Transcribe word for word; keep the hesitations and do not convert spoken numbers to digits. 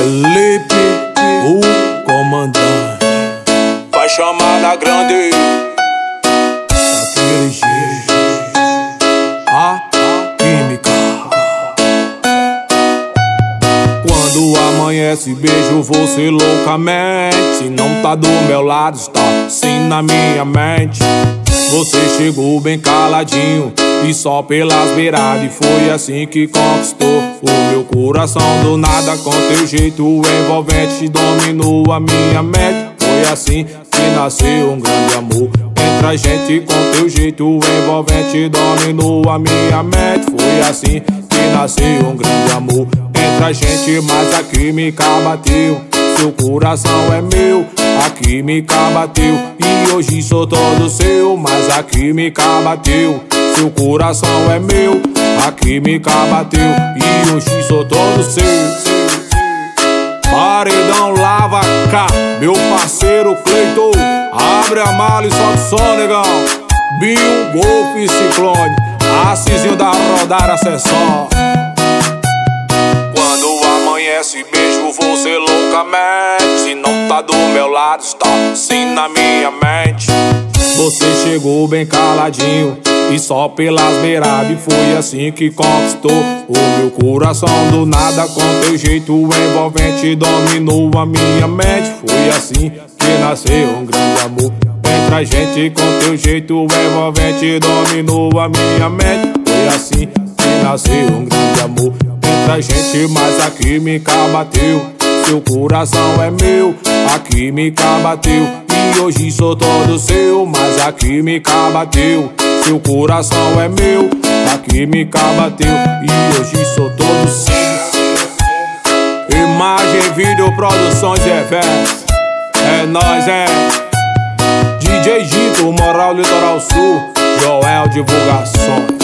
Felipe, o comandante, faz chamada grande. daquele jeito, a química. Quando amanhece, beijo você loucamente. Se não tá do meu lado, está sim na minha mente. Você chegou bem caladinho e só pelas beiradas, e foi assim que conquistou o meu coração. Do nada, com teu jeito envolvente, dominou a minha mente. Foi assim que nasceu um grande amor entre a gente. Com teu jeito envolvente, dominou a minha mente. Foi assim que nasceu um grande amor entre a gente. Mas a química bateu, seu coração é meu, a química bateu e hoje sou todo seu. Mas a química bateu, seu coração é meu, a química bateu e hoje sou todo seu. Paredão lava cá, meu parceiro Cleiton, abre a mala e solta o som, negão. Binho, Golf e Ciclone, Assisinho da rodada acessório. Quando amanhece, beijo você loucamente. Se não tá do meu lado, está sim na minha mente. Você chegou bem caladinho e só pelas beiradas, e foi assim que conquistou o meu coração. Do nada, com teu jeito envolvente, dominou a minha mente. Foi assim que nasceu um grande amor entre a gente. Com teu jeito envolvente, dominou a minha mente. Foi assim que nasceu um grande amor entre a gente. Mas a química bateu, seu coração é meu, a química bateu e hoje sou todo seu. Mas a química bateu, seu coração é meu, a química bateu e hoje sou todo seu. Imagem, vídeo, produções e eventos, é nóis, é D J Gito, Moral Litoral Sul, Joel Divulgações.